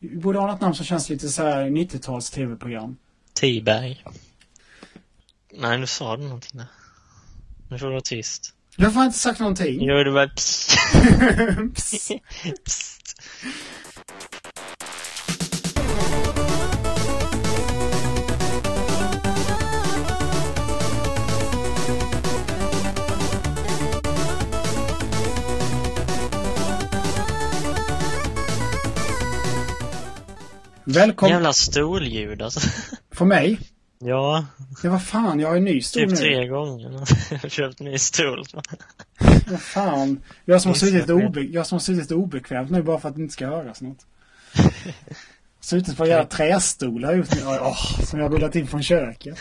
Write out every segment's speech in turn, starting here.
Vi borde ha något namn som känns lite så här 90-tals tv-program. T-bag. Nej, nu sa du någonting där. Nu får du vara tyst. Du har fan inte sagt någonting. Jo, det var psst. Psst. Psst. Välkommen. Jävla stolljud alltså. För mig? Ja. Det var fan, jag har en ny stol typ nu. 3 gånger. Jag har köpt en ny stol. Vad fan. Jag som har suttit obekvämt nu bara för att det inte ska höras något. Suttit på jävla trästolar ute som jag har rullat in från köket.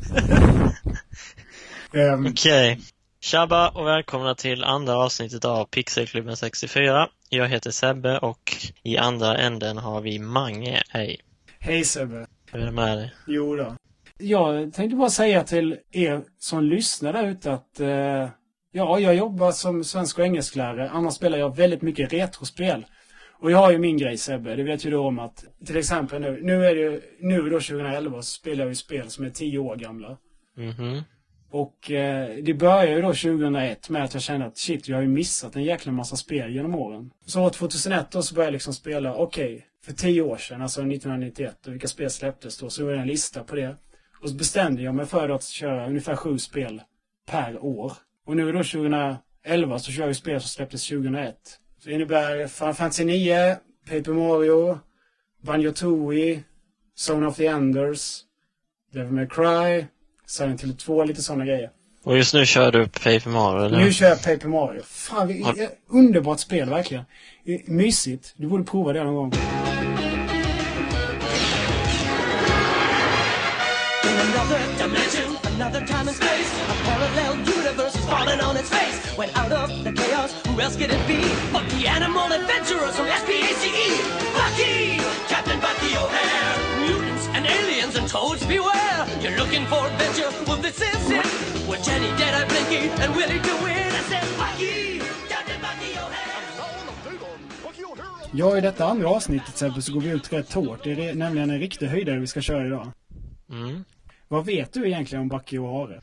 Okej. Tjabba och välkomna till andra avsnittet av Pixelklubben 64. Jag heter Sebbe och i andra änden har vi Mange. Hej. Hej Sebbe. Hur är det med dig? Jo då. Jag tänkte bara säga till er som lyssnar där ute att jag jobbar som svensk och engelsklärare. Annars spelar jag väldigt mycket retrospel. Och jag har ju min grej Sebbe, det vet ju du om att till exempel nu då 2011 så spelar jag ju spel som är 10 år gamla. Mhm. Och det började ju då 2001 med att jag kände att shit, jag har ju missat en jäkla massa spel genom åren. Så år 2001 då så började jag liksom spela, för 10 år sedan, alltså 1991, och vilka spel släpptes då, så var det en lista på det. Och så bestämde jag mig för att köra ungefär 7 spel per år. Och nu då 2011 så kör vi spel som släpptes 2001. Så det innebär Final Fantasy 9, Paper Mario, Banjo-Tooie, Zone of the Enders, Devil May Cry, Silent Hill 2, lite sådana grejer. Och just nu kör du Paper Mario, eller? Nu kör jag Paper Mario. Fan, underbart spel, verkligen. Mysigt. Du borde prova det någon gång. Another dimension, another time and space. A parallel universe is falling on its face. When out of the chaos, who else could it be but the animal adventurers from SPACE? Bucky! Captain Bucky O'Hare! Mutants and aliens and toads beware! You're looking for adventure, well this is it. With Jenny, Deadeye, Blinky and Willie to win. I said Bucky! Captain Bucky O'Hare! Ja, i detta andra avsnittet Sebbe, så går vi ut rätt hårt. Det är nämligen en riktig höjdare vi ska köra idag. Mm. Vad vet du egentligen om Bucky O'Hare?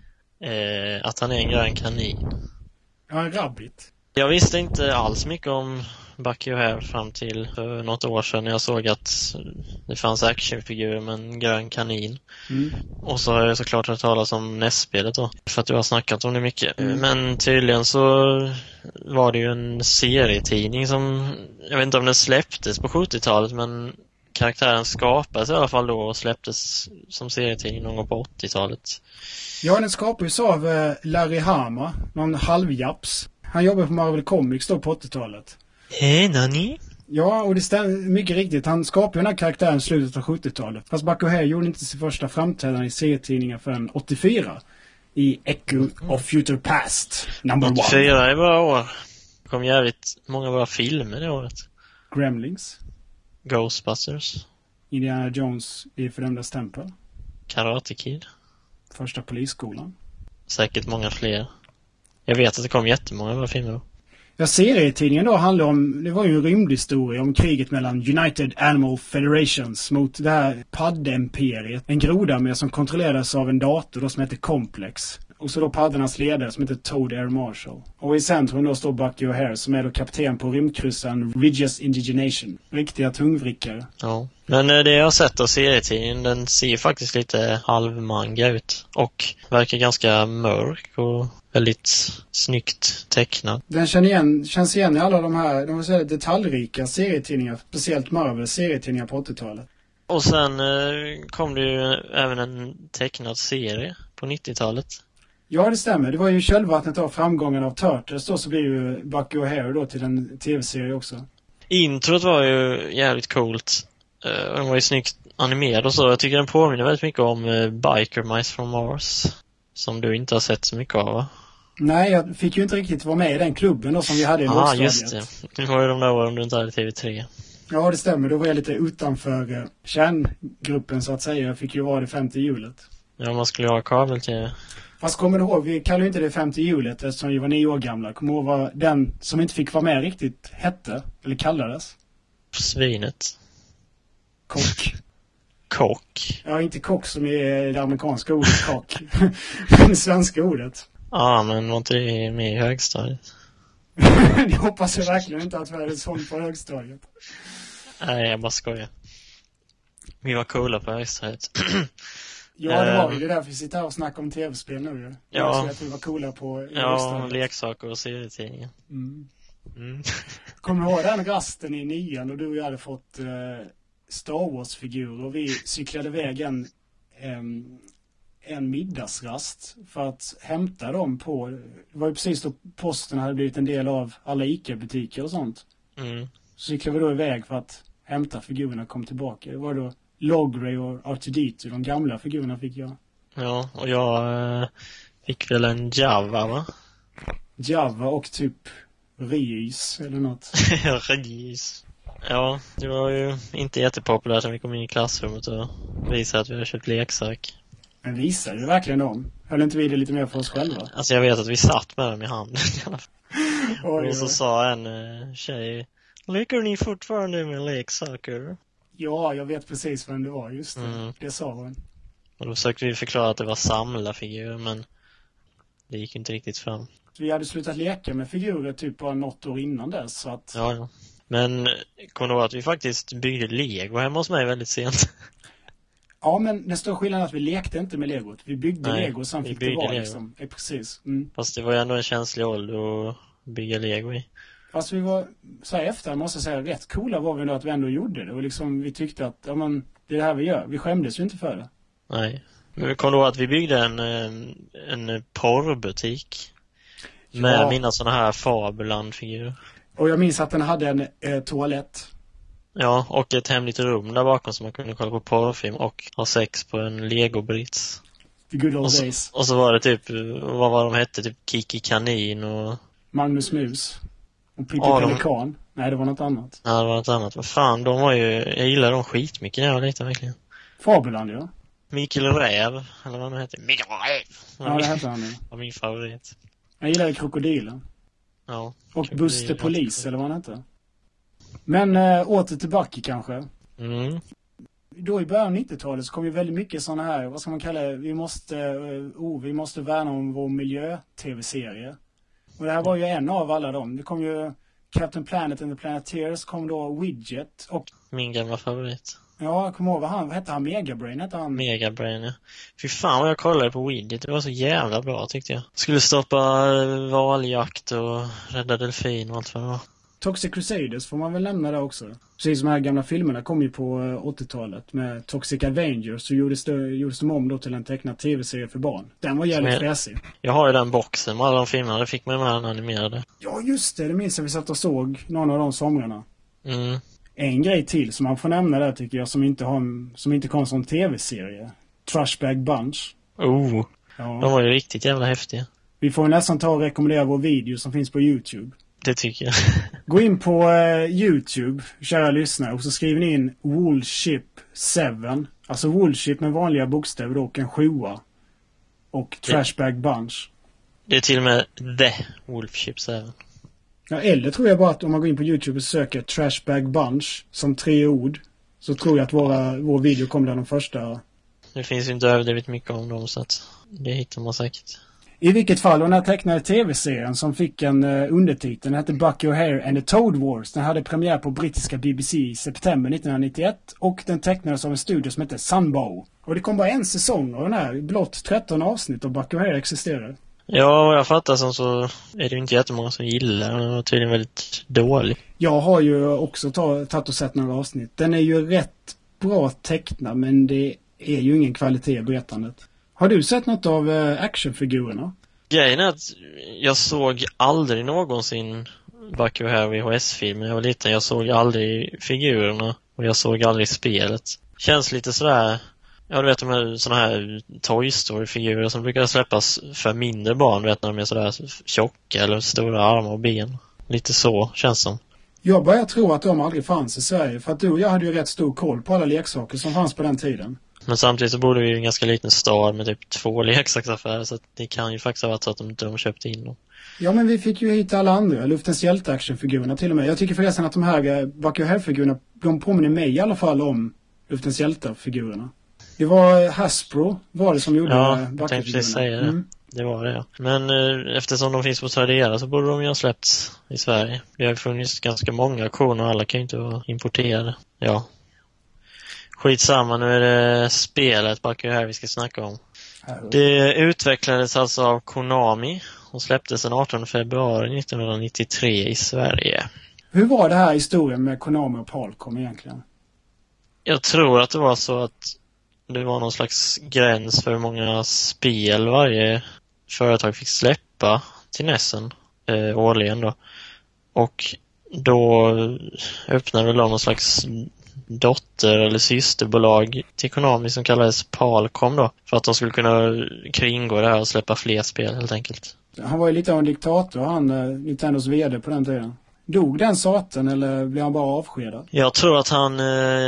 Att han är en grön kanin. Ja, en rabbit. Jag visste inte alls mycket om Bucky O'Hare fram till för något år sedan när jag såg att det fanns actionfigurer med en grön kanin. Mm. Och så har jag såklart hört talas om NES-spelet då, för att du har snackat om det mycket. Mm. Men tydligen så var det ju en serietidning som, jag vet inte om den släpptes på 70-talet, men karaktären skapades i alla fall då och släpptes som serietidning någon gång på 80-talet. Ja, den skapades av Larry Hama, någon halvjaps. Han jobbade på Marvel Comics då på 80-talet. Nani? Ja, och det stämmer mycket riktigt. Han skapade den här karaktären i slutet av 70-talet. Fast Bucky O'Hare gjorde inte sin första framträdande i serietidningar förrän 84. I Echo of Future Past, number 1. 84 är bra år. Det kom jävligt många bra filmer det året. Gremlings. Ghostbusters. Indiana Jones i Fördömdas tempel. Karate Kid. Första polisskolan. Säkert många fler. Jag vet att det kom jättemånga bra filmer då. Ja, serietidningen då handlar om, det var ju en rymdhistoria om kriget mellan United Animal Federations mot det här paddemperiet. En grodarmé som kontrollerades av en dator då som heter Complex. Och så då paddarnas ledare som heter Toad Air Marshal. Och i centrum då står Bucky O'Hare som är då kapten på rymdkryssaren Regis Indigenation. Riktiga tungvrickare. Ja. Men det jag har sett av serietidningen, den ser faktiskt lite halvmanga ut. Och verkar ganska mörk och väldigt snyggt tecknad. Den känns igen i alla de här detaljrika serietidningar. Speciellt Marvel serietidningar på 80-talet. Och sen kom det ju även en tecknad serie på 90-talet. Ja, det stämmer. Det var ju kölvattnet av framgången av Turtles. Då så blir ju Bucky O'Hare då till en tv-serie också. Introt var ju jävligt coolt. Den var ju snyggt animerad och så. Jag tycker den påminner väldigt mycket om Biker Mice from Mars. Som du inte har sett så mycket av, va? Nej, jag fick ju inte riktigt vara med i den klubben då som vi hade i lågstadiet. Just det. Det var ju de där åren du inte hade TV3. Ja, det stämmer. Då var jag lite utanför kärngruppen så att säga. Jag fick ju vara det 50 hjulet. Ja, man skulle ju ha kabel-TV. Fast kommer du ihåg, vi kallar ju inte det 50 hjulet eftersom vi var 9 år gamla. Kommer du ihåg vad den som inte fick vara med riktigt hette? Eller kallades? Svinet. Kock. Kock? Ja, inte kock som är det amerikanska ordet kock. Men det svenska ordet. Ja, men var inte det med i högstadiet? Det hoppas jag verkligen inte att vi hade sånt på högstadiet. Nej, jag bara skojar. Vi var coola på högstadiet. Ja, det var ju. Det är därför vi sitter här och snackar om tv-spel nu ju. Ja. Så att vi var coola på Ja, leksaker och serietidningar. Kommer du ihåg den rasten i 9:an och du och jag hade fått Star Wars-figurer och vi cyklade iväg en middagsrast för att hämta dem på... Det var ju precis då posten hade blivit en del av alla ICA-butiker och sånt. Så cyklade vi då iväg för att hämta figurerna och kom tillbaka. Det var då Logray och R2D2, de gamla figurerna fick jag. Ja, och jag fick väl en Java, va? Java och typ Rys eller något. Rys. Ja, det var ju inte jättepopulärt när vi kom in i klassrummet och visade att vi hade köpt leksak. Men visade du verkligen dem? Höll inte vi det lite mer för oss själva? Alltså jag vet att vi satt med dem i handen i alla fall. Oj, och så sa en tjej: leker ni fortfarande med leksaker? Ja, jag vet precis vem det var, just det. Det sa hon. Och då försökte vi förklara att det var samlarfigurer, men det gick inte riktigt fram. Vi hade slutat leka med figurer typ bara något år innan dess, så att... Ja. Men kom då att vi faktiskt byggde Lego hemma hos mig väldigt sent. Ja, men den stora skillnaden är att vi lekte inte med Legot. Vi byggde Lego och sen fick det vara liksom. Precis. Fast det var ju ändå en känslig ålder att bygga Lego i. Fast vi var, så här efter måste jag säga, rätt coola var vi då att vi ändå gjorde det. Och liksom vi tyckte att, ja men, det är det här vi gör. Vi skämdes ju inte för det. Nej. Men vi kom då att vi byggde en porrbutik. Med mina såna här Fabuland-figurer. Och jag minns att den hade en toalett. Ja, och ett hemligt rum där bakom så man kunde kolla på porrfilm och ha sex på en Lego-brits. The good old days. Och så var det typ, vad var de hette? Typ Kiki Kanin och... Magnus Mus. Och Pippi Pelikan. Nej, det var något annat. Ja, det var något annat. Vad fan, de var ju... Jag gillade dem skitmycket när jag var liten, verkligen. Fabuland, ja. Mikael Räv, eller vad han hette. Mikael Räv! Ja, det hette han ju. Det var min favorit. Jag gillade Krokodilen. Ja. Och Buster Polis, eller vad han hette. Men åter till Bucky kanske. Då i början av 90-talet så kom ju väldigt mycket sådana här, vad ska man kalla det, vi måste värna om vår miljö-tv-serie. Och det här var ju en av alla dem. Det kom ju Captain Planet and the Planeteers, kom då Widget och... Min gamla favorit. Ja, jag kommer ihåg vad hette han? Megabrain hette han. Megabrain, ja. Fy fan vad jag kollade på Widget. Det var så jävla bra tyckte jag. Skulle stoppa valjakt och rädda delfin och allt vad det var. Toxic Crusaders får man väl nämna där också. Precis som de här gamla filmerna kom ju på 80-talet med Toxic Avengers, så gjordes de om då till en tecknad tv-serie för barn. Den var jävligt fräsig. Jag har ju den boxen med alla de filmerna, det fick man med den animerade. Ja just det minns jag, vi satt och såg någon av de somrarna. En grej till som man får nämna där tycker jag, som inte kom som tv-serie. Trashbag Bunch. Ja. De var ju riktigt jävla häftiga. Vi får nästan ta och rekommendera vår video som finns på YouTube. Det tycker jag. Gå in på YouTube, kära lyssnare, och så skriver ni in Woolship 7. Alltså Woolship med vanliga bokstäver och en 7. Och Trashbag Bunch. Det är till och med The Woolship 7. Ja, eller tror jag bara att om man går in på YouTube och söker Trashbag Bunch som 3 ord, så tror jag att vår video kommer där de första. Det finns ju inte överdrivet mycket om dem, så att det hittar man säkert. I vilket fall, den här tecknade tv-serien som fick en undertitel, den hette Bucky O'Hare and the Toad Wars. Den hade premiär på brittiska BBC i september 1991 och den tecknades av en studio som hette Sunbow. Och det kom bara en säsong av den här, blott 13 avsnitt av Bucky O'Hare existerar. Ja, vad jag fattar som så är det inte jättemånga som gillar den. Den var tydligen väldigt dålig. Jag har ju också tagit och sett några avsnitt. Den är ju rätt bra tecknad, men det är ju ingen kvalitet i berättandet. Har du sett något av actionfigurerna? Grejen är att jag såg aldrig någonsin Bucky O'Hare VHS-filmen. Jag var liten, jag såg aldrig figurerna och jag såg aldrig spelet. Känns lite sådär, ja du vet de här såna här Toy Story-figurer som brukar släppas för mindre barn, vet när de är sådär tjocka eller stora armar och ben. Lite så känns som. Jag börjar tro att de aldrig fanns i Sverige, för att du och jag hade ju rätt stor koll på alla leksaker som fanns på den tiden. Men samtidigt så bodde vi i en ganska liten stad med typ 2 leksaksaffärer, så att det kan ju faktiskt ha varit så att de köpte in dem. Ja, men vi fick ju hit alla andra, Luftens hjälte-actionfigurerna till och med. Jag tycker förresten att de här Bucky O'Hare-figurerna, de påminner mig i alla fall om Luftens hjältar-figurerna. Det var Hasbro var det som gjorde jag tänkte precis säga det. Det var det, ja. Men eftersom de finns på Tradera så borde de ju ha släppts i Sverige. Det har funnits ganska många auktioner och alla kan ju inte vara importerade. Ja. Skitsamma, nu är det spelet bakom här vi ska snacka om. Det utvecklades alltså av Konami och släpptes den 18 februari 1993 i Sverige. Hur var det här historien med Konami och Palcom egentligen? Jag tror att det var så att det var någon slags gräns för hur många spel varje företag fick släppa till NESen årligen då. Och då öppnade väl någon slags dotter- eller systerbolag till Konami som kallades Palcom då. För att de skulle kunna kringgå det här och släppa fler spel helt enkelt. Han var ju lite av en diktator, han Nintendos vd på den tiden. Dog den saten eller blev han bara avskedad? Jag tror att han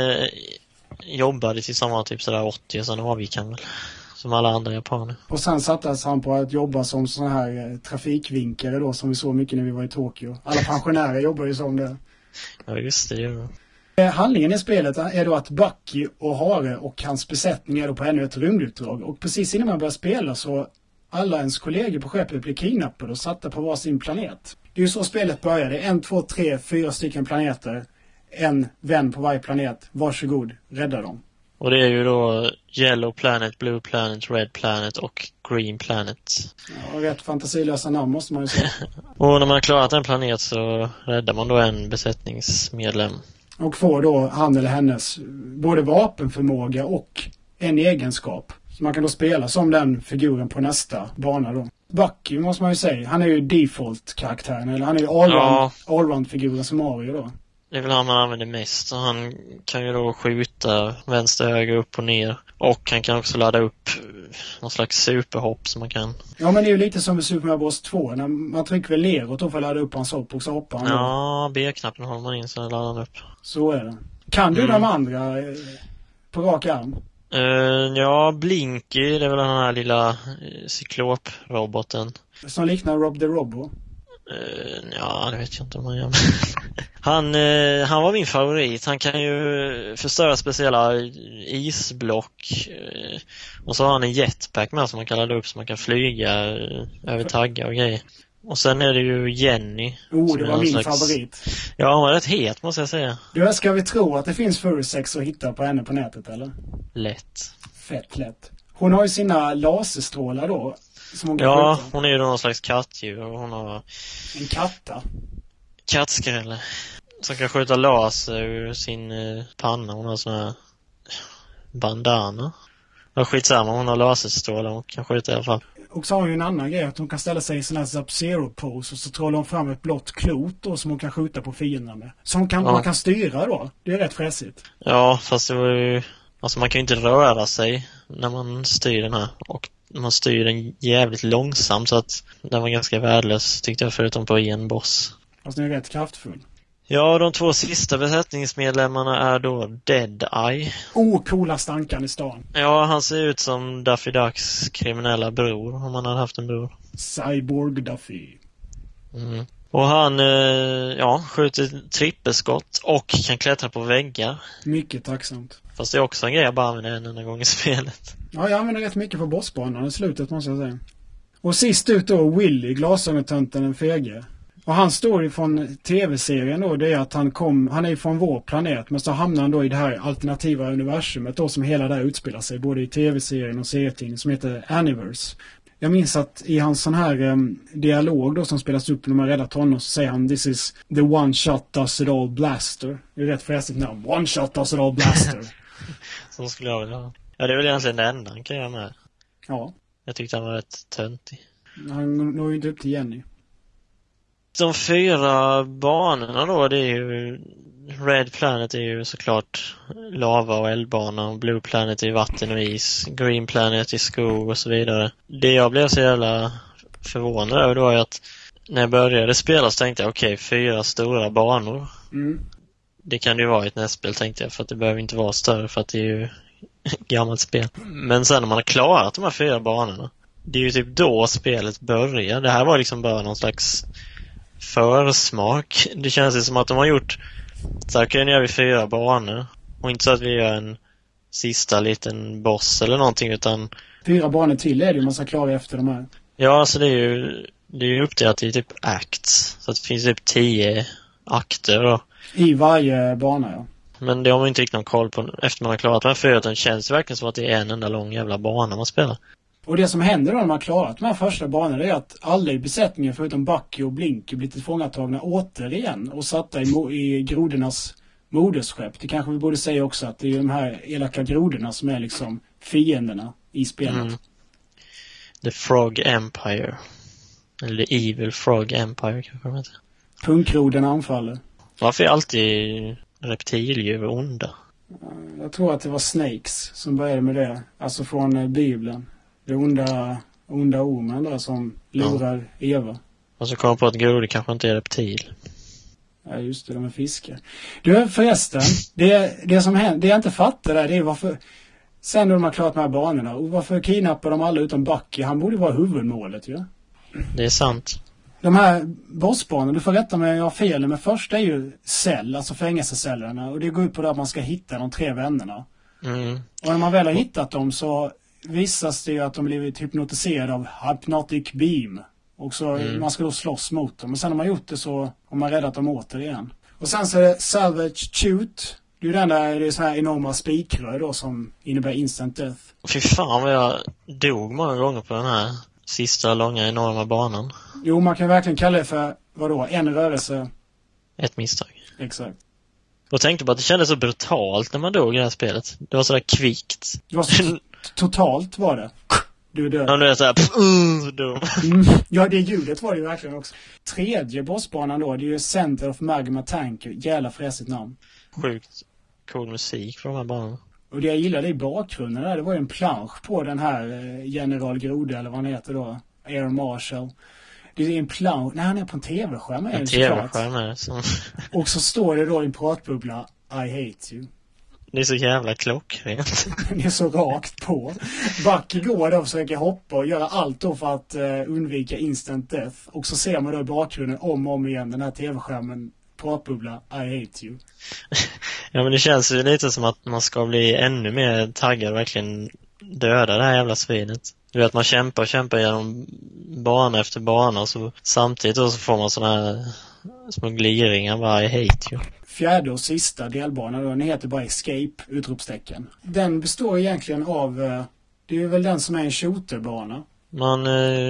jobbade tills han var typ sådär 80 och sen avgick han väl. Som alla andra japaner. Och sen sattes han på att jobba som sån här trafikvinkare då som vi såg mycket när vi var i Tokyo. Alla pensionärer jobbar ju som det. Ja just det, gör Handlingen i spelet är då att Bucky och Hare och hans besättning är då på ännu ett rymdutdrag. Och precis innan man börjar spela så alla ens kollegor på skeppet blir kidnappade och satta på varsin planet. Det är ju så spelet börjar. Det är 1, 2, 3, 4 stycken planeter. En vän på varje planet. Varsågod, rädda dem. Och det är ju då Yellow Planet, Blue Planet, Red Planet och Green Planet. Ja, rätt fantasilösa namn måste man ju säga. Och när man har klarat en planet så räddar man då en besättningsmedlem. Och får då han eller hennes både vapenförmåga och en egenskap. Så man kan då spela som den figuren på nästa bana då. Bucky måste man ju säga. Han är ju default-karaktären. Eller han är ju allround-figuren som Mario då. Det är väl han man använder mest. Han kan ju då skjuta vänster, höger, upp och ner. Och han kan också ladda upp någon slags superhopp som man kan. Ja, men det är ju lite som i Super Mario Bros 2. När man trycker väl neråt då för att ladda upp hans hopp och så hoppar han. Ja, B-knappen håller man in så laddar han upp. Så är det. Kan du de andra på rak arm? Ja, Blinky, det är väl den här lilla cykloproboten. Som liknar Rob the Robbo. Ja, det vet jag inte om han gör. Han var min favorit. Han kan ju förstöra speciella isblock. Och så har han en jetpack med som man kan ladda upp så man kan flyga över taggar och grejer. Och sen är det ju Jenny. Det var min favorit. Ja, hon var rätt het måste jag säga. Du, ska vi tro att det finns fursex att hitta på henne på nätet eller? Lätt. Fett lätt. Hon har ju sina laserstrålar då. Som hon kan skjuta. Hon är ju någon slags kattdjur och hon har... En katta? Kattskrälle. Som kan skjuta laser ur sin panna. Hon har såna här bandana. Ja, skitsamma, hon har laserstrålar och kan skjuta i alla fall. Och så har hon ju en annan grej att hon kan ställa sig i sån här Sub-Zero-pose och så trollar hon fram ett blått klot då som hon kan skjuta på fienderna med. Så man kan styra då. Det är rätt fräsigt. Ja, fast det var ju... Alltså man kan ju inte röra sig när man styr den här. Och man styr den jävligt långsamt så att den var ganska värdelös tyckte jag förutom på en boss. Fast den är rätt kraftfull. Ja, de 2 sista besättningsmedlemmarna är då Deadeye. Coola stankan i stan. Ja, han ser ut som Daffy Ducks kriminella bror, om han hade haft en bror. Cyborg Duffy. Mm. Och han skjuter trippelskott och kan klättra på väggar. Mycket tacksamt. Fast det är också en grej jag bara använder en enda gång i spelet. Ja, jag använder rätt mycket på bossbanan i slutet måste jag säga. Och sist ut då Willy, glasögontönten den fege. Och han står ju från tv-serien då, det är att han är från vår planet, men så hamnar han då i det här alternativa universumet då som hela där utspelar sig, både i tv-serien och serietidningen som heter Aniverse. Jag minns att i hans sån här dialog då som spelas upp när man räddar honom så säger han "This is the one shot does it all blaster". Det är rätt fräsigt namn. One shot does it all blaster. Så skulle jag vilja ha. Ja, det är väl egentligen det enda han kan göra med. Ja. Jag tyckte han var rätt töntig. Han når ju inte upp till Jenny. De 4 banorna då, det är ju... Red Planet är ju såklart lava och eldbana, och Blue Planet är vatten och is, Green Planet är skog och så vidare. Det jag blev så jävla förvånad över då är att när jag började spela så tänkte jag okej, 4 stora banor. Mm. Det kan det ju vara i ett nästspel tänkte jag, för att det behöver inte vara större för att det är ju gammalt spel. Men sen när man har klarat de här 4 banorna, det är ju typ då spelet börjar. Det här var liksom bara någon slags försmak. Det känns ju som att de har gjort så här, kan gör vi 4 banor och inte så att vi gör en sista liten boss eller någonting, utan 4 banor till är det ju man ska klara efter de här. ja, alltså det är ju uppdelat i typ acts, så att det finns typ 10 akter då. I varje bana, ja. Men det har man inte riktigt någon koll på efter man har klarat den, för att den känns verkligen som att det är en enda lång jävla bana man spelar. Och det som händer då när man har klarat de här första banorna är att alla i besättningen förutom Bucky och Blinky blir tillfångatagna återigen och satta i grodornas modersskepp. Det kanske vi borde säga också, att det är de här elaka grodorna som är liksom fienderna i spelet. The Frog Empire. Eller The Evil Frog Empire kanske de heter. Punkgrodorna anfaller. Varför är alltid reptildjur onda? Jag tror att det var Snakes som började med det. Alltså från Bibeln. Det onda ormen där som lurar Eva. Och så kom på att grodor kanske inte är reptil. Ja, just det, de är fiskar. Du, förresten, det som händer, det jag inte fattar där, det är varför, sen när de har klarat de här banorna, och varför kidnappar de alla utom Bucky? Han borde vara huvudmålet, ju. Ja? Det är sant. De här bossbanorna, du får rätta mig om jag har fel, men först är ju cell, alltså fängelsecellerna, och det går ut på det att man ska hitta de 3 vännerna. Och när man väl har hittat dem så visas det ju att de blivit hypnotiserade av Hypnotic Beam. Och så man ska då slåss mot dem. Och sen när man gjort det så har man räddat dem återigen. Och sen så är det Salvage Shoot. Det är ju den där, det är så här enorma spikrör då som innebär instant death. Fy fan vad jag dog många gånger på den här sista långa enorma banan. Jo, man kan verkligen kalla det för, vadå, en rörelse. Ett misstag. Exakt. Och tänkte på att det kändes så brutalt när man dog i det här spelet. Det var sådär kvickt. Det var så totalt var det. Du är död. Ja, det är såhär, dum. Ja, det ljudet var det ju verkligen också. 3:e bossbanan då, det är ju Center of Magma Tank. Jävla fräsigt namn. Sjukt cool musik för de här banorna. Och det jag gillade i bakgrunden där, det var ju en plansch på den här General Grode, eller vad han heter då. Air Marshal. Det är en plansch, nej, han är på en tv-skärm. En tv-skärm är det som... Och så står det då i en pratbubbla, I hate you. Det är så jävla klockrent. Det är så rakt på. Bucky går då och försöker hoppa och göra allt då för att undvika instant death. Och så ser man då i bakgrunden om och om igen den här tv-skärmen, pratbubbla, I hate you. Ja, men det känns ju lite som att man ska bli ännu mer taggad och verkligen döda det här jävla svinet. Du vet, man kämpar genom bana efter bana, och så samtidigt då så får man såna här små gliringar, bara I hate you. 4:e och sista delbanan då, den heter bara Escape, utropstecken. Den består egentligen av, det är väl den som är en shooterbana. Man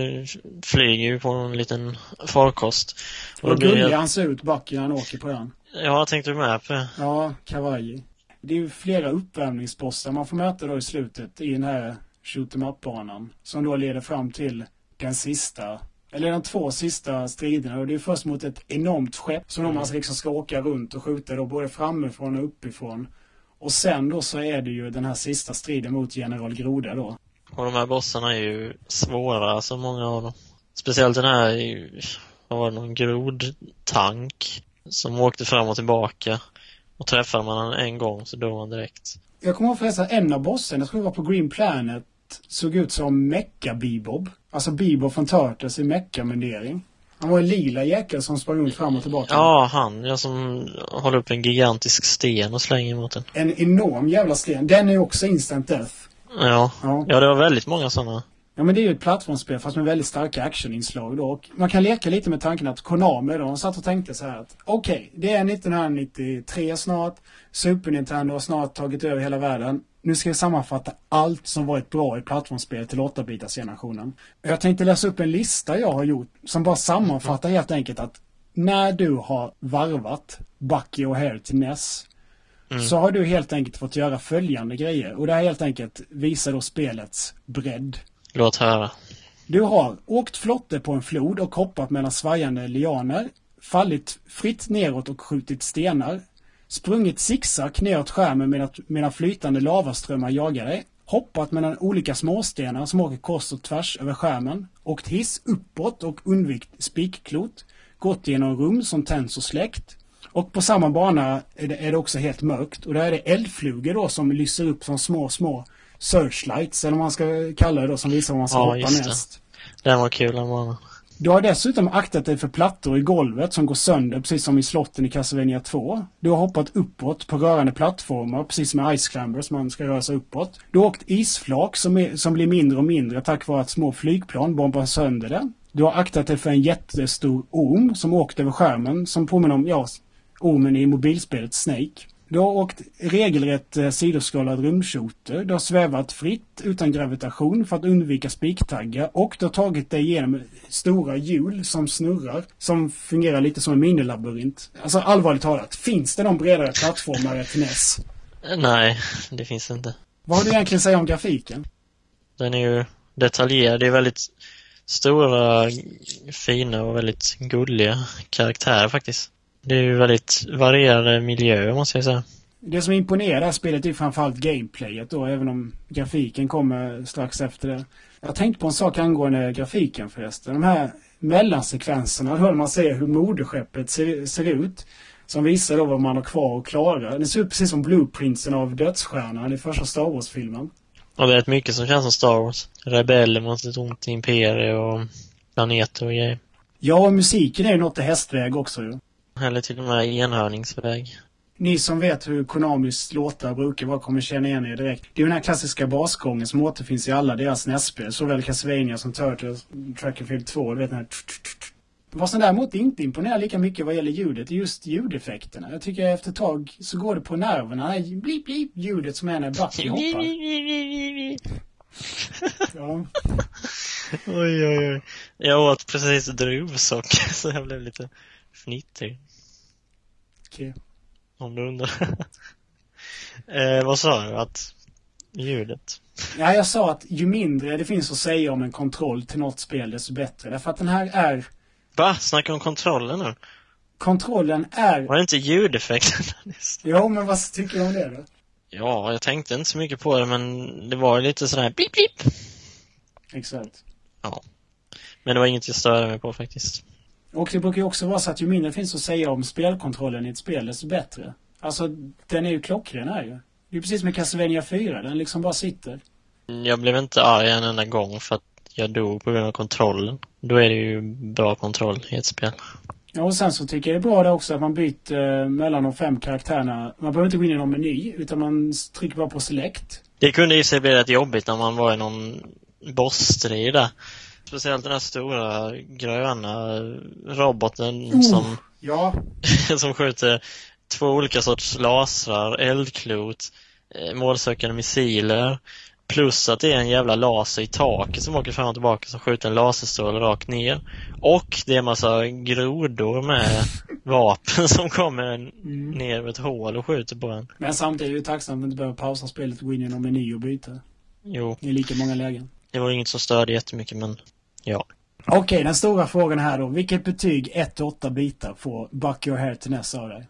flyger ju på en liten farkost. Och gullig han ser ut, Bucky, när han åker på den. Ja, jag tänkte med på det. Ja, kawaii. Det är ju flera uppvärmningsbossar man får möta då i slutet i den här shoot 'em up-banan. Som då leder fram till den sista, eller de 2 sista striderna. Och det är först mot ett enormt skepp som man liksom ska åka runt och skjuta då både framifrån och uppifrån. Och sen då så är det ju den här sista striden mot General Groda då. Och de här bossarna är ju svåra, så många av dem. Speciellt den här, vad var det, någon grodtank som åkte fram och tillbaka. Och träffade man en gång så dog man direkt. Jag kommer ihåg förresten en av bossen, jag tror det var på Green Planet, såg ut som Mecha Bebop. Alltså Bebop från Turtles i Mecha-mundering. Han var en lila jäkel som sprang runt fram och tillbaka. Ja, han som håller upp en gigantisk sten och slänger emot den. En enorm jävla sten. Den är ju också instant death. Ja, det var väldigt många sådana. Ja, men det är ju ett plattformsspel fast med väldigt starka actioninslag då. Och man kan leka lite med tanken att Konami då, de satt och tänkte så här att okej, det är 1993 snart. Super Nintendo har snart tagit över hela världen. Nu ska vi sammanfatta allt som varit bra i plattformsspel till 8-bitars-generationen. Jag tänkte läsa upp en lista jag har gjort som bara sammanfattar helt enkelt att när du har varvat Bucky och Hare till NES så har du helt enkelt fått göra följande grejer. Och det här helt enkelt visar då spelets bredd. Låt höra. Du har åkt flotte på en flod och hoppat mellan svajande lianer, fallit fritt neråt och skjutit stenar, sprungit zigzag neråt skärmen medan flytande lavaströmmar jagar dig, hoppat mellan olika småstenar som åker kors och tvärs över skärmen, åkt hiss uppåt och undvikit spikklot, gått genom rum som tänds och släckt. Och på samma bana är det också helt mörkt. Och där är det eldflugor då som lyser upp som små searchlights, eller vad man ska kalla det då, som visar vad man ska hoppa näst. Den var kul, den banan. Du har dessutom aktat dig för plattor i golvet som går sönder, precis som i slotten i Castlevania 2. Du har hoppat uppåt på rörande plattformar, precis som med Ice Climbers, man ska röra sig uppåt. Du har åkt isflak som blir mindre och mindre tack vare att små flygplan bombar sönder det. Du har aktat dig för en jättestor orm som åkt över skärmen, som påminner om, ormen i mobilspelet Snake. Du har åkt regelrätt sidoskrollad rymdshooter. Du har svävat fritt utan gravitation för att undvika spiktaggar. Och du har tagit dig igenom stora hjul som snurrar. Som fungerar lite som en minilabyrint. Alltså allvarligt talat, finns det någon bredare plattformar till NES? Nej, det finns inte. Vad har du egentligen att säga om grafiken? Den är ju detaljerad. Det är väldigt stora, fina och väldigt gulliga karaktärer faktiskt. Det är ju väldigt varierade miljöer, måste jag säga. Det som imponerar det här spelet är framförallt gameplayet då, även om grafiken kommer strax efter det. Jag tänkte på en sak angående grafiken förresten. De här mellansekvenserna, hör man ser hur moderskeppet ser ut, som visar då vad man har kvar att klara. Det ser ut precis som blueprintsen av Dödsstjärnan i första Star Wars-filmen. Och det är mycket som känns som Star Wars. Rebeller mot ett ont imperium och planeter och grejer. Ja, och musiken är ju något i hästväg också ju. Eller till och med enhörningsväg. Ni som vet hur Konamis låtar brukar vara kommer känna igen er direkt. Det är den här klassiska basgången som återfinns i alla deras NES-spel. Såväl Castlevania som Turtles, Track and Field 2. Du vet den här... Vad som däremot inte imponerar lika mycket vad gäller ljudet är just ljudeffekterna. Jag tycker efter ett tag så går det på nerverna. Blip, blip, ljudet som är när Bucky hoppar. Ja. Oj. Jag åt precis druvsocker så jag blev lite fnittrig. Okej. Om du undrar. Vad sa du? Att ljudet? Ja, jag sa att ju mindre det finns att säga om en kontroll till något spel, desto bättre. Därför att den här är... Va? Snackar om kontrollen nu? Kontrollen är... Var det inte ljudeffekten? Jo, men vad tycker du om det då? Ja, jag tänkte inte så mycket på det, men det var lite sådär blip blip. Exakt. Ja. Men det var inget jag störde mig på faktiskt. Och det brukar ju också vara så att ju mindre det finns att säga om spelkontrollen i ett spel, desto bättre. Alltså, den är ju klockren här ju. Det är precis med Castlevania 4, den liksom bara sitter. Jag blev inte arg en enda gång för att jag dog på grund av kontrollen. Då är det ju bra kontroll i ett spel. Ja, och sen så tycker jag det är bra det också att man byter mellan de 5 karaktärerna. Man behöver inte gå in i någon meny, utan man trycker bara på select. Det kunde i sig bli rätt jobbigt när man var i någon bossstrid där. Speciellt den här stora gröna roboten som skjuter 2 olika sorts lasrar, eldklot, målsökande missiler. Plus att det är en jävla laser i taket som åker fram och tillbaka som skjuter en laserstråle rakt ner. Och det är en massa grodor med vapen som kommer ner över ett hål och skjuter på en. Men samtidigt är det ju tacksamt att inte behöva pausa spelet och gå in i någon meny och byta. Jo. I lika många lägen. Det var inget som störde jättemycket, men ja. Okej, den stora frågan här då. Vilket betyg 1-8 bitar får Buck Your Hair till nästa av dig?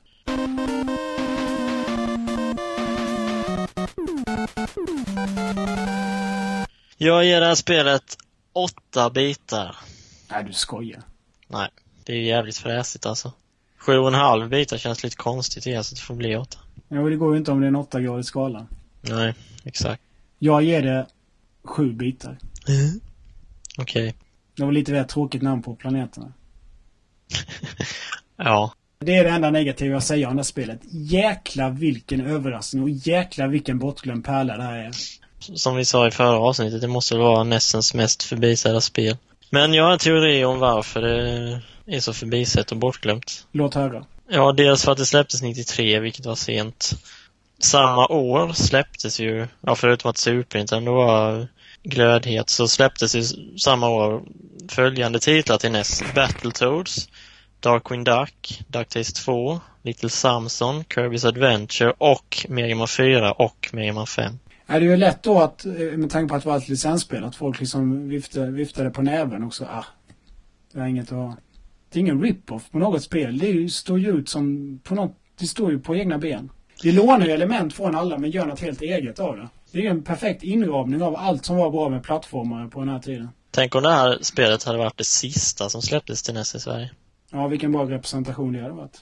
Jag ger det här spelet 8 bitar. Nej, du skojar. Nej, det är jävligt fräsigt alltså. 7,5 bitar känns lite konstigt igen så det får bli 8. Ja, det går ju inte om det är en 8-gradig skala. Nej, exakt. Jag ger det 7 bitar. Okej. Det var lite väl tråkigt namn på planeterna. Ja. Det är det enda negativa jag säger om det här spelet. Jäkla vilken överraskning och jäkla vilken bortglömd pärla det här är. Som vi sa i förra avsnittet, det måste vara nästens mest förbisedda spel. Men jag har en teori om varför det är så förbisett och bortglömt. Låt höra. Ja, dels för att det släpptes 93, vilket var sent. Samma år släpptes ju, förutom att Super Nintendo var glödhet, så släpptes ju samma år följande titlar till NES: Battletoads, Darkwing Duck, DuckTales 2, Little Samson, Kirby's Adventure och Mega Man 4 och Mega Man 5. Är det ju lätt då att, med tanke på att det var ett licensspel, att folk liksom viftade på näven också. Det är inget att ha. Det är ingen rip-off på något spel. Det står ju ut som på något, det står ju på egna ben. Det lånar ju element från alla men gör något helt eget av det. Det är en perfekt inramning av allt som var bra med plattformar på den här tiden. Tänk om det här spelet hade varit det sista som släpptes till NES i Sverige. Ja, vilken bra representation det hade varit.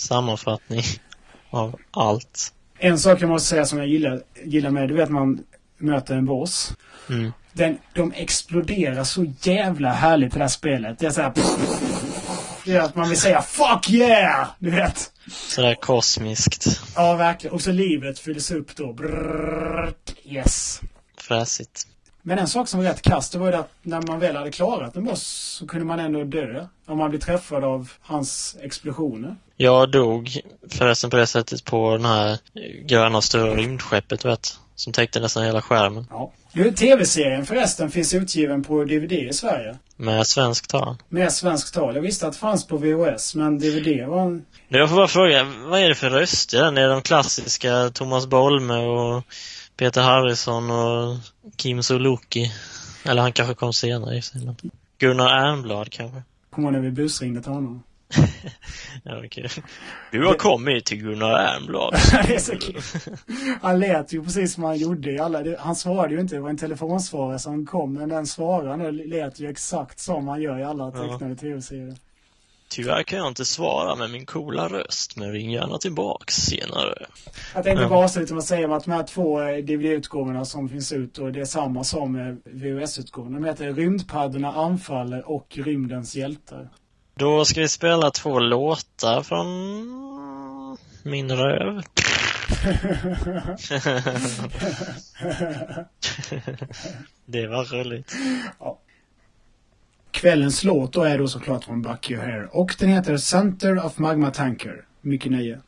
Sammanfattning av allt. En sak jag måste säga som jag gillar med, du vet man möter en boss. Mm. De exploderar så jävla härligt i det här spelet. Det är så här... Det är att man vill säga fuck yeah! Du vet. Sådär kosmiskt. Ja, verkligen. Och så livet fylls upp då. Brrr, yes. Fräsigt. Men en sak som var rätt kast, det var ju att när man väl hade klarat en boss så kunde man ändå dö. Om man blev träffad av hans explosioner. Jag dog förresten på det sättet på den här gröna stora rymdskeppet, vet, som täckte nästan hela skärmen. Ja. TV-serien förresten finns utgiven på DVD i Sverige. Med svensk tal. Med svensk tal. Jag visste att det fanns på VHS, men DVD var en... Jag får bara fråga, vad är det för röster? Är de klassiska Thomas Bolme och Peter Harrison och Kim Sulocki? Eller han kanske kom senare i sig. Gunnar Ernblad kanske. Kommer när vi busringde till honom. Ja, okej. Du har kommit till Gunnar Ernblad. Det är så kul. Han lät ju precis som han gjorde i alla... Han svarade ju inte, det var en telefonsvarare som kom, men den svararen lät ju exakt som han gör i alla tecknade tv-serier. Tyvärr kan jag inte svara med min coola röst, men ring gärna tillbaks senare. Jag tänkte bara avsluta med att säga att de här 2 DVD-utgåvorna som finns ut, och det är samma som VHS-utgåvorna. De heter Rymdpaddorna anfaller och Rymdens hjältar. Då ska vi spela 2 låtar från min röv. Det var roligt. Ja. Kvällens låt då är då såklart från Bucky O'Hare. Och den heter Center of Magma Tanker. Mycket nöje.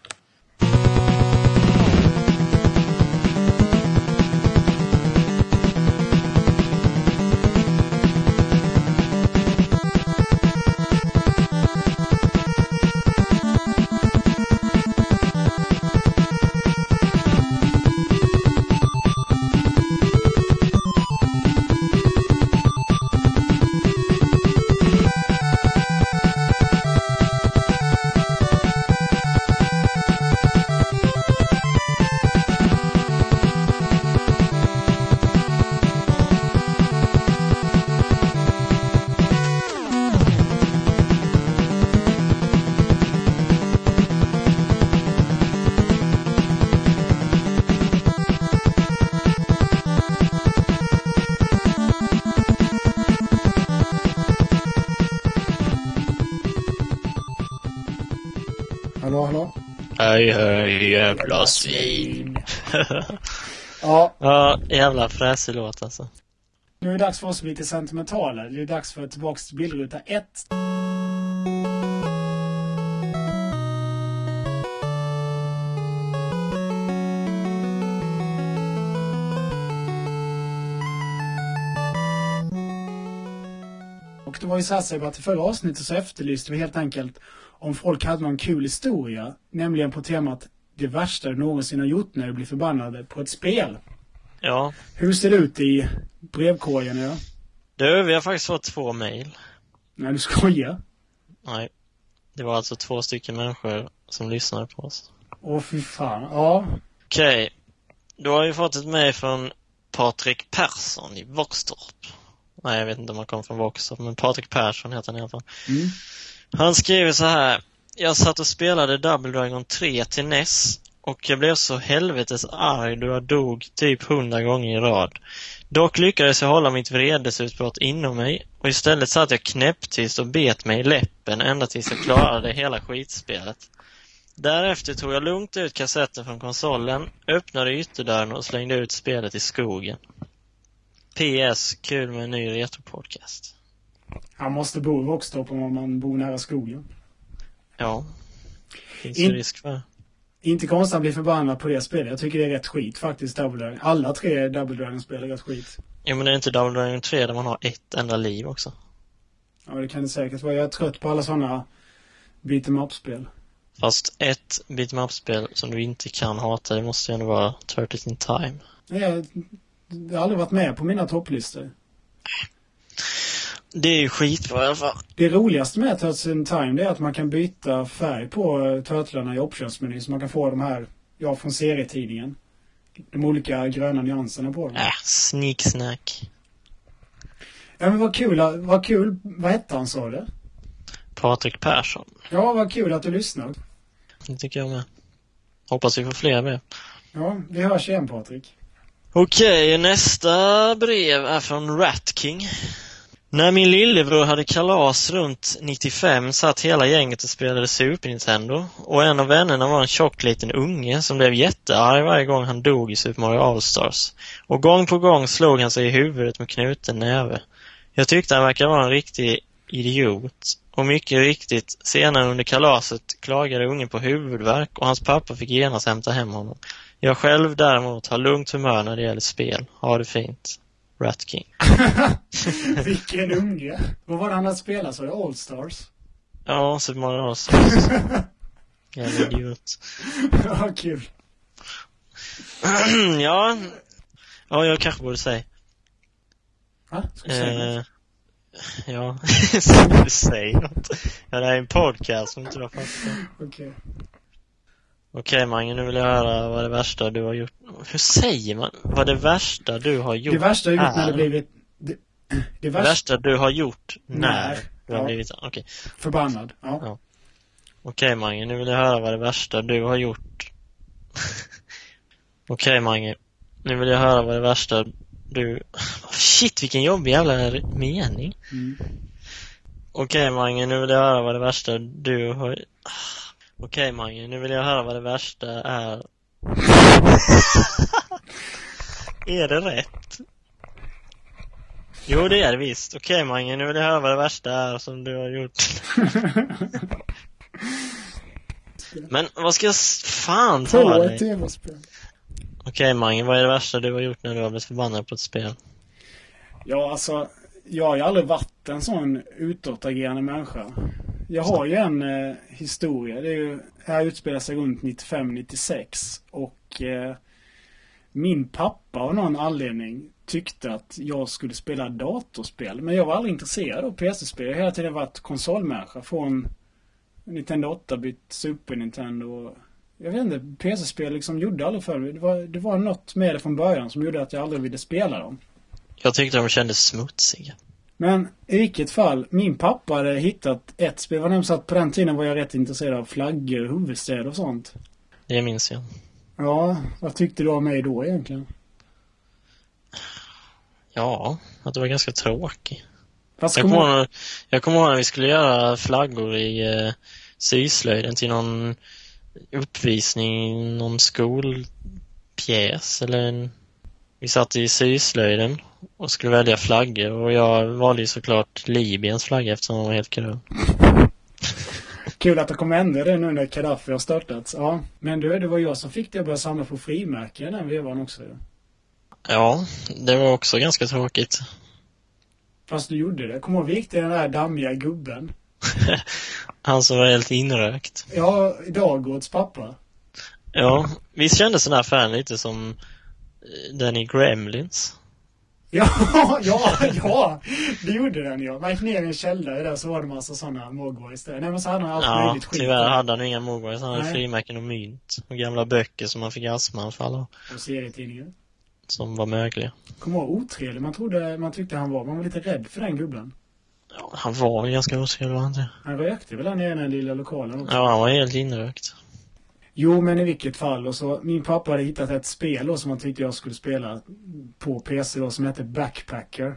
Hallå? Hej, jävla svin. Ja, jävla fräsig låt alltså. Nu är det dags för oss att bli lite sentimentala. Det är dags för tillbaka till bildruta 1. Och det var ju så här sig att i förra avsnittet så efterlyste vi helt enkelt om folk hade någon kul historia, nämligen på temat det värsta du någonsin har gjort när du blir förbannade på ett spel. Ja. Hur ser det ut i brevkorgen? Ja? Vi har faktiskt fått 2 mejl. Nej, du skojar. Nej, det var alltså 2 stycken människor som lyssnade på oss. Åh fy fan, ja. Okej, då har vi fått ett mejl från Patrik Persson i Våxtorp. Nej, jag vet inte om han kom från Våxtorp, men Patrik Persson heter han i alla fall. Mm. Han skriver så här: jag satt och spelade Double Dragon 3 till NES och jag blev så helvetes arg då jag dog typ 100 gånger i rad. Dock lyckades jag hålla mitt vredesutbrott inom mig och istället satt jag knäpptyst och bet mig i läppen ända tills jag klarade hela skitspelet. Därefter tog jag lugnt ut kassetten från konsolen, öppnade ytterdörren och slängde ut spelet i skogen. PS, kul med en ny retropodcast. Han måste bo i Våxtorp om man bor nära skogen. Ja, finns ju risk för. Inte konstigt att bli förbannad på det spelet. Jag tycker det är rätt skit faktiskt, Double Dragon. Alla 3 Double Dragon-spel är rätt skit. Ja, men det är inte Double Dragon 3 där man har ett enda liv också. Ja, det kan det säkert vara. Jag är trött på alla sådana beat'em up-spel. Fast ett beat'em up-spel som du inte kan hata, det måste ju ändå vara Turtles in Time. Nej, jag har aldrig varit med på mina topplistor. Det är ju skitbra i alla fall. Det roligaste med Turtles in Time det är att man kan byta färg på turtlarna i optionsmenyn. Så man kan få de här, från serietidningen. De olika gröna nyanserna på dem. Sneak snack. Ja, men vad kul. Vad hette han, sa det? Patrik Persson. Ja, vad kul att du lyssnar. Det tycker jag med. Hoppas vi får fler med. Ja, vi hörs igen, Patrik. Okej, nästa brev är från Rat King. När min lillebror hade kalas runt 95 satt hela gänget och spelade Super Nintendo. Och en av vännerna var en tjock liten unge som blev jättearg varje gång han dog i Super Mario All-Stars. Och gång på gång slog han sig i huvudet med knuten näve. Jag tyckte han verkar vara en riktig idiot. Och mycket riktigt, senare under kalaset klagade ungen på huvudvärk och hans pappa fick genast hämta hem honom. Jag själv däremot har lugnt humör när det gäller spel. Ha det fint. Rat King. Vilken unge. Vad var det han hade spelat? Så det All Stars? Ja, Super Mario All-Stars. Jävla idiot. Ja, kul. Ja, jag kanske borde säga. Va? Ska du säga något? Ja, ska du säga något? Ja, det är en podcast som inte du har fattat. Okej. Okej, Mange, nu vill jag höra vad det värsta du har gjort. Hur säger man? Vad det värsta du har gjort? Det värsta jag gjort när det blivit... Det värsta du har gjort när du har Ja. blivit... Okej. Förbannad. Ja. Okej, Mange, nu vill jag höra vad det värsta du har gjort. Okej, Mange, nu vill jag höra vad det värsta du... Shit, vilken jobbig jävla mening. Okej, Mange, nu vill jag höra vad det värsta du har... Okej, Mange, nu vill jag höra vad det värsta är. Är det rätt? Jo, det är det visst. Okej, Mange, nu vill jag höra vad det värsta är som du har gjort. Men vad ska jag fan ta dig? tv-spel. Okej, Mange, vad är det värsta du har gjort när du har blivit förbannad på ett spel? Ja, alltså, jag har ju aldrig varit en sån utåtagerande människa. Jag har ju en historia. Det är ju, här utspelar sig runt 95-96 och min pappa av någon anledning tyckte att jag skulle spela datorspel. Men jag var aldrig intresserad av PC-spel. Jag har hela tiden varit konsolmänniska från Nintendo 8-bit, Super Nintendo. Jag vet inte, PC-spel liksom gjorde aldrig för mig. Det var något med det från början som gjorde att jag aldrig ville spela dem. Jag tyckte de kändes smutsiga. Men i vilket fall, min pappa hade hittat ett spel. Var nämligen så att på den tiden var jag rätt intresserad av flaggor, huvudstäder och sånt. Det minns jag. Ja, vad tyckte du om mig då egentligen? Ja, att det var ganska tråkigt. Fast Jag kommer ihåg när vi skulle göra flaggor i syslöjden till någon uppvisning, någon skolpjäs eller vi satt i syslöjden och skulle välja flaggor och jag valde ju såklart Libyens flagga eftersom den var helt grön. Kul att det kommer ändra det nu när Gaddafi har störtats. Ja, men det var jag som fick det att börja samla på frimärken den vevan också. Ja, det var också ganska tråkigt. Fast du gjorde det. Kommer du ihåg, vi gick till den där dammiga gubben? Han som var helt inrökt. Ja, Dagårds pappa. Ja, vi kände sån här fan lite som den i Gremlins. Ja, det gjorde den, ja. Man gick ner i en källare där så var det massa sådana mogwais där. Nej, men så hade han allt möjligt skit. Tyvärr hade han inga mogwais. Han hade Nej. frimärken och mynt. Och gamla böcker som man fick astmaanfall av. Och serietidningar. Som var mögliga. Kommer ihåg, otrevlig. Man tyckte han var. Man var lite rädd för den gubben. Ja, han var ganska otrevlig, var han inte? Han rökte väl där nere i den lilla lokalen också. Ja, han var helt inrökt. Jo, men i vilket fall. Och så, min pappa hade hittat ett spel då, som han tyckte jag skulle spela på PC då, som heter Backpacker.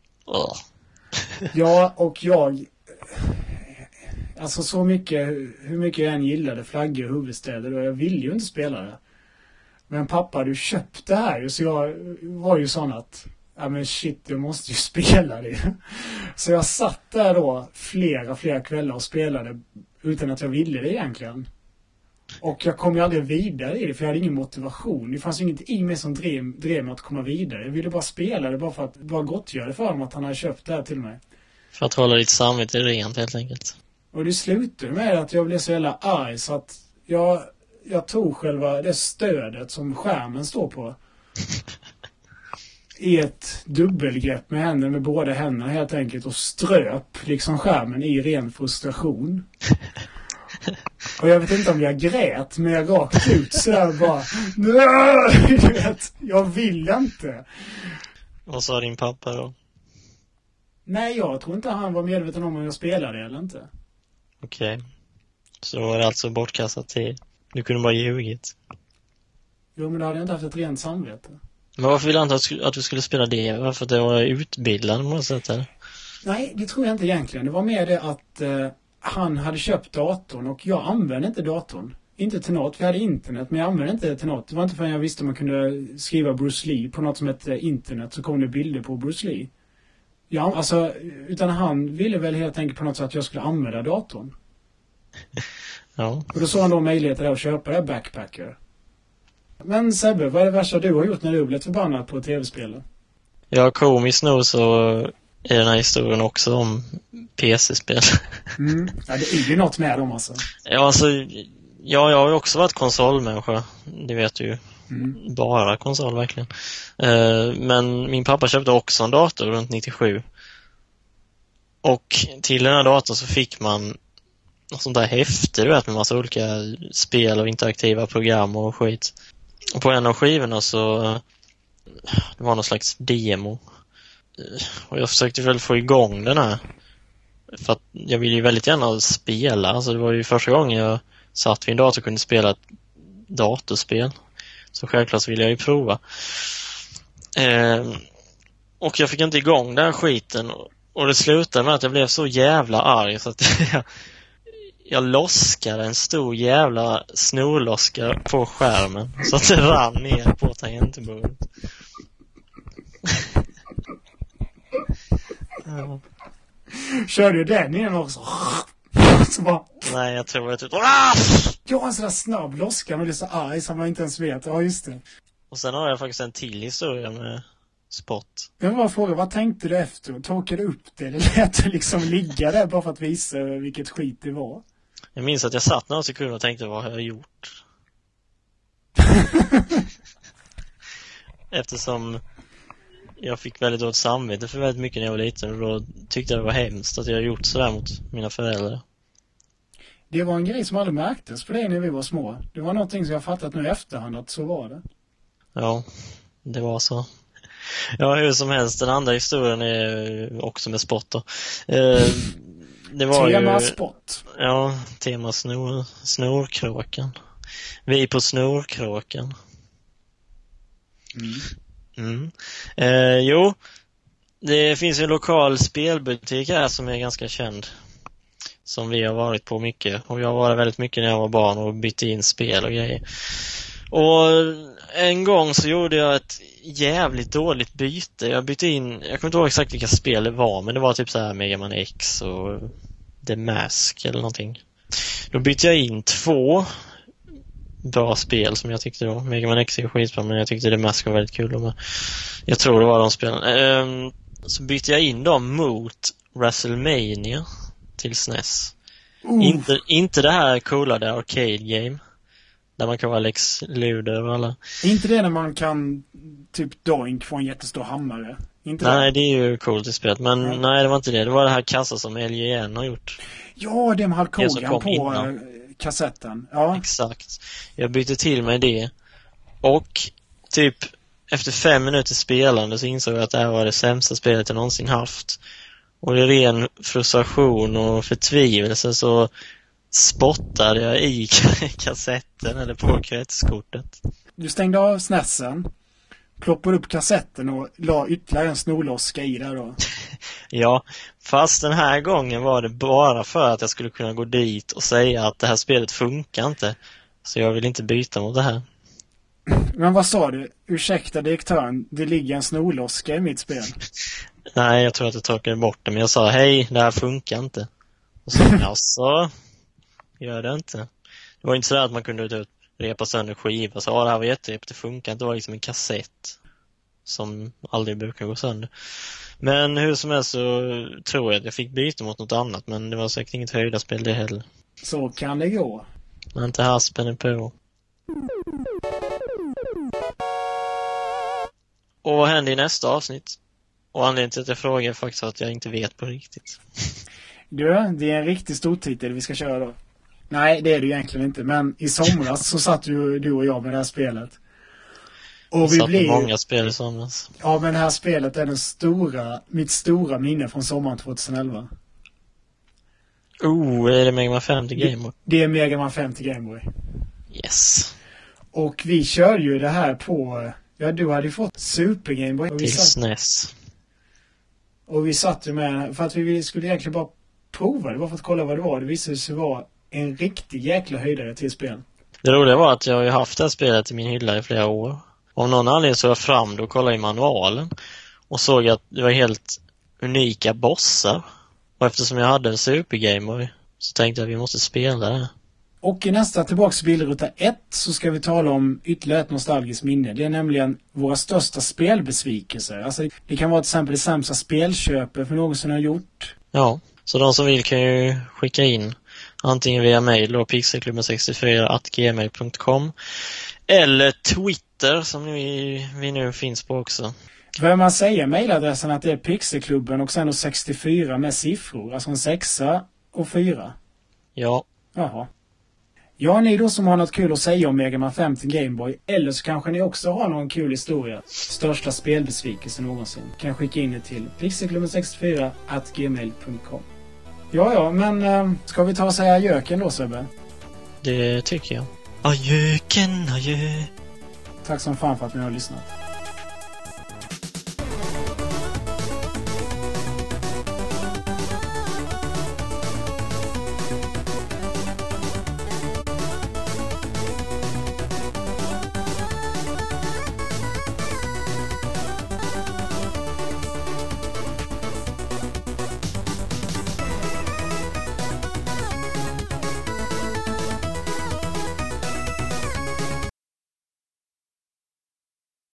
Ja, och jag... Alltså så mycket, hur mycket jag än gillade flaggor och huvudstäder, och jag ville ju inte spela det. Men pappa, du köpte det här, så jag var ju sån att, ja men shit, jag måste ju spela det. Så jag satt där då flera kvällar och spelade utan att jag ville det egentligen. Och jag kom ju aldrig vidare i det, för jag hade ingen motivation. Det fanns ju inget i mig som drev mig att komma vidare. Jag ville bara spela det bara för att bara gottgöra det för honom att han hade köpt det här till mig. För att hålla ditt samvete rent helt enkelt. Och det slutade med att jag blev så jävla arg så att jag tog själva det stödet som skärmen står på i ett dubbelgrepp med händerna, med båda händerna helt enkelt, och ströp liksom skärmen i ren frustration. Och jag vet inte om jag grät, men jag rakt ut sådär bara, nej, du vet, jag vill inte. Vad sa din pappa då? Nej, jag tror inte han var medveten om jag spelade eller inte. Okej. Så var det alltså bortkastat tid. Du kunde bara ljugit. Jo, men då hade jag inte haft ett rent samvete. Men varför ville han att du skulle spela det? Varför att det var utbildad på något sätt här? Nej, det tror jag inte egentligen. Det var mer det att han hade köpt datorn och jag använde inte datorn. Inte till något. Vi hade internet, men jag använde inte till något. Det var inte förrän jag visste att man kunde skriva Bruce Lee på något som hette internet, så kom det bilder på Bruce Lee. Ja, alltså, utan han ville väl helt enkelt på något sätt att jag skulle använda datorn. Ja. Och då såg han då möjligheter där att köpa det här Backpacker. Men Sebbe, vad är det värsta du har gjort när du blivit förbannad på tv-spelen? Ja, komiskt nog så är den här historien också om PC-spel. Ja, det är ju något med dem alltså. Ja, alltså, jag har ju också varit konsolmänniska. Det vet du ju. Bara konsol verkligen. Men min pappa köpte också en dator runt 97. Och till den här datorn så fick man något sånt där häfte, du vet, med massa olika spel och interaktiva program och skit. Och på en av skivorna så det var någon slags demo. Och jag försökte väl få igång den här. För att jag ville ju väldigt gärna spela. Alltså det var ju första gången jag satt vid en dator och kunde spela ett datorspel. Så självklart så ville jag ju prova. Och jag fick inte igång den här skiten. Och det slutade med att jag blev så jävla arg så att jag loskade en stor jävla snorloska på skärmen. Så att det rann ner på tangentbordet. Ja. Körde du den igen också? Så bara... Nej, jag tror att Jag har en sån där snabb loska och det är så arg som man inte ens vet. Ja, just det. Och sen har jag faktiskt en till historia med spot. Jag bara frågar, vad tänkte du efter? Torkade du upp det? Eller lät du liksom ligga där bara för att visa vilket skit det var? Jag minns att jag satt några sekunder och tänkte, vad har jag gjort? Eftersom jag fick väldigt dåligt samvete för väldigt mycket när jag var liten. Och då tyckte jag det var hemskt att jag gjort sådär mot mina föräldrar. Det var en grej som aldrig märktes för dig när vi var små. Det var någonting som jag fattat nu i efterhand att så var det. Ja, det var så. Ja, hur som helst, den andra historien är också med spott då. Det var tema ju, spott. Ja, tema snorkråkan. Vi på snorkråkan. Jo, det finns en lokal spelbutik här som är ganska känd. Som vi har varit på mycket. Och jag var väldigt mycket när jag var barn och bytte in spel och grejer. Och en gång så gjorde jag ett jävligt dåligt byte. Jag bytte in, jag kommer inte ihåg exakt vilka spel det var, men det var typ så här Mega Man X och The Mask eller någonting. Då bytte jag in 2 bra spel som jag tyckte då. Mega Man X är skitbra, men jag tyckte The Mask var väldigt kul. Och jag tror det var de spelen. Så bytte jag in dem mot WrestleMania till SNES. Inte det här coola där arcade game där man kan vara Lex Luder och alla. Inte det när man kan typ doink få en jättestor hammare. Inte nej, det är ju coolt i spelet. Men nej, det var inte det. Det var det här kassa som LJN har gjort. Ja, det med Hulk Hogan på innan kassetten. Ja. Exakt. Jag bytte till mig det. Och typ efter 5 minuter spelande så insåg jag att det här var det sämsta spelet jag någonsin haft. Och i ren frustration och förtvivelse så spottade jag i kassetten eller på kretskortet. Du stängde av SNESen, ploppade upp kassetten och la ytterligare en snorloska i där då. Ja, fast den här gången var det bara för att jag skulle kunna gå dit och säga att det här spelet funkar inte. Så jag vill inte byta mot det här. Men vad sa du? Ursäkta direktören, det ligger en snorloska i mitt spel. Nej, jag tror att jag torkade bort det. Men jag sa, hej, det här funkar inte. Och så, alltså, gör det inte. Det var inte så att man kunde typ repa sönder skiva. Så, det här var jätterep, det funkar inte. Det var liksom en kassett som aldrig brukar gå sönder. Men hur som helst så tror jag att jag fick byta mot något annat. Men det var säkert inget höjda spel det heller. Så kan det gå. Men inte haspen är på. Och vad händer i nästa avsnitt? Och anledningen till att jag frågar är faktiskt att jag inte vet på riktigt. Du, det är en riktigt stor titel vi ska köra då. Nej, det är det egentligen inte. Men i somras så satt ju du och jag med det här spelet. Och vi blev många spel i somras. Ja, men det här spelet är mitt stora minne från sommaren 2011. Är det Mega Man 5 till Game Boy? Det är Mega Man 5 till Game Boy. Yes. Och vi kör ju det här på Ja, du hade ju fått Super Game Boy. Till SNES. Och vi satt ju med, för att vi skulle egentligen bara prova det, bara för att kolla vad det var. Det visade sig vara en riktig jäkla höjdare till spel. Det roliga var att jag har ju haft det här spelet i min hylla i flera år. Om någon anledning så jag fram då och kollade i manualen och såg att det var helt unika bossar. Och eftersom jag hade en Super Game Boy så tänkte jag att vi måste spela det. Och i nästa Tillbaks till bilruta 1 så ska vi tala om ytterligare ett nostalgiskt minne. Det är nämligen våra största spelbesvikelser. Alltså det kan vara till exempel det sämsta spelköpet för någonsin har gjort. Så de som vill kan ju skicka in antingen via mail då pixelklubben64@gmail.com eller Twitter som vi nu finns på också. Bör man säga mailadressen att det är pixelklubben och sen 64 med siffror, alltså en 6 och 4? Ja. Jaha. Ja, ni då som har något kul att säga om Mega Man 5 till Game Boy, eller så kanske ni också har någon kul historia. Största spelbesvikelse någonsin. Kan skicka in det till pixelklubben64@gmail.com. Ja, men ska vi ta och säga adjöken då, Sebbe? Det tycker jag. Adjöken, adjö. Tack som fan för att ni har lyssnat.